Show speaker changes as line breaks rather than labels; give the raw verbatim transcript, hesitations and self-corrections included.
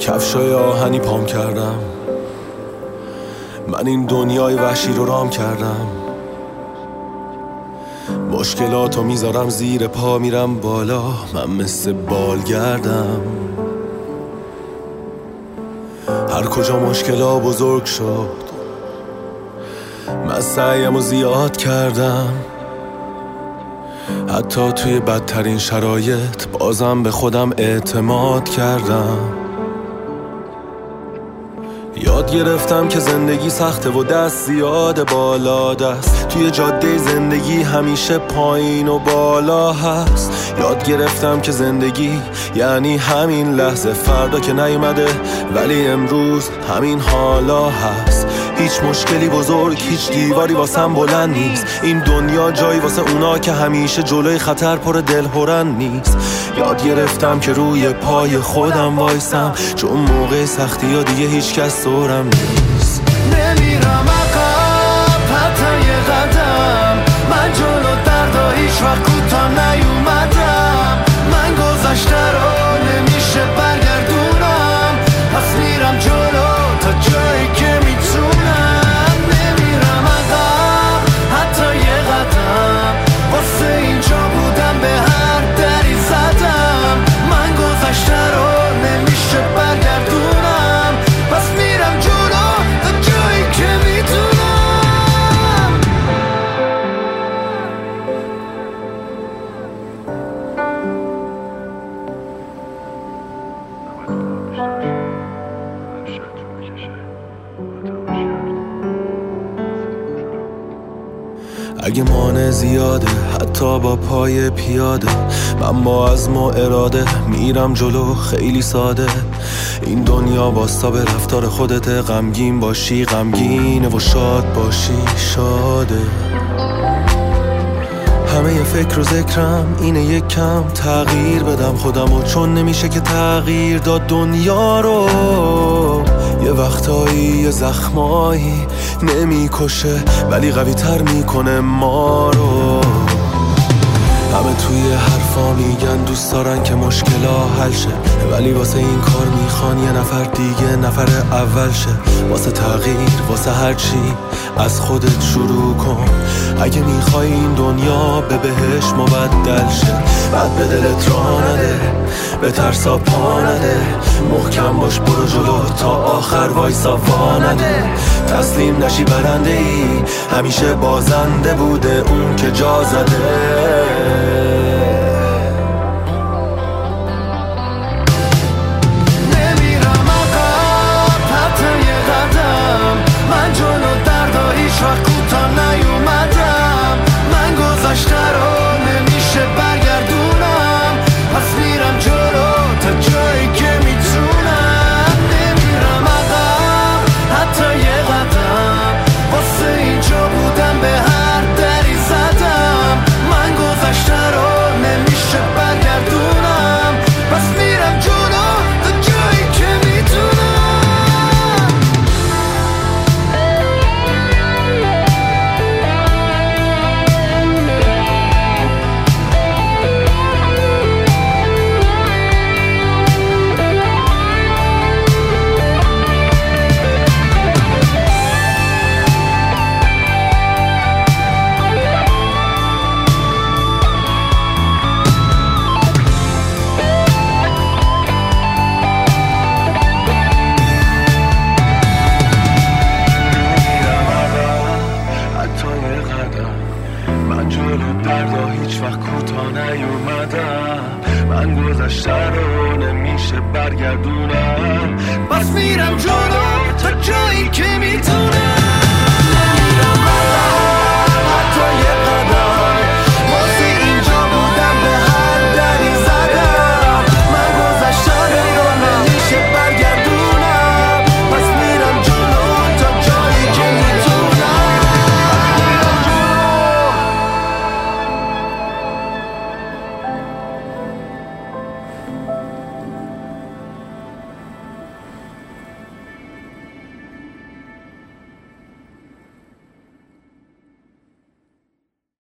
کفشای آهنی پام کردم، من این دنیای وحشی رو رام کردم. مشکلاتو میذارم زیر پا، میرم بالا، من مثل بالگردم. هر کجا مشکلا بزرگ شد، من سعیمو زیاد کردم. حتی توی بدترین شرایط بازم به خودم اعتماد کردم. یاد گرفتم که زندگی سخته و دست زیاد بالا دست، توی جاده زندگی همیشه پایین و بالا هست. یاد گرفتم که زندگی یعنی همین لحظه، فردا که نیومده ولی امروز همین حالا هست. هیچ مشکلی بزرگ، هیچ دیواری واسم بلند نیست. این دنیا جایی واسه اونا که همیشه جلوی خطر پر دلهرن نیست. یاد گرفتم که روی پای خودم وایسم، چون موقع سختی ها دیگه هیچ کس دورم نیست.
نمیرم عقب حتی یه قدم، من جلو دردا هیچ وقت کوتاه نیومدم. من گذشته رو نمیشه برگردونم، پس میرم جلو تا جایی که میتونم. نمیرم عقب حتی یه قدم، واسه اینجا بودم به هر دری زدم. من گذشته رو نمیشه برگردونم، پس میرم جلو تا جایی که میتونم.
اگه مانع زیاده حتی با پای پیاده، من با عزم و اراده میرم جلو خیلی ساده. این دنیا باستا به رفتار خودت، غمگین باشی غمگینه و شاد باشی شاده. همه ی فکر و ذکرم اینه یک کم تغییر بدم خودمو، چون نمیشه که تغییر داد دنیا رو. یه وقتایی یه زخمایی نمیکشه ولی قوی تر میکنه ما رو. همه توی حرفا میگن دوست دارن که مشکلا حل شه، ولی واسه این کار میخوان یه نفر دیگه نفر اول شه. واسه تغییر واسه هر چی از خودت شروع کن، اگه میخوای این دنیا به بهش مبدل شه. بعد به دلت راه نده، به ترسا پا نده، محکم باش برو جلو تا آخر وایسا وا نده. تسلیم نشی برنده ای، همیشه بازنده بوده اون که جا زده.
نمیرم عقب حتی یه قدم، من جلو دردا هیچ وقت کوتاه نیومدم. من گذشته رو نمیشه برگردونم، پس میرم جلو تا جایی که میتونم. نمیرم عقب حتی یه قدم، واسه اینجا بودم به هر دری زدم. من گذشته رو نمیشه برگردونم، پس میرم جلو تا جایی که میتونم.
من جلو دردا هیچ وقت کوتاه نیومدم، من گذشته رو نمیشه برگردونم،
پس میرم جلو تا جایی که میتونم.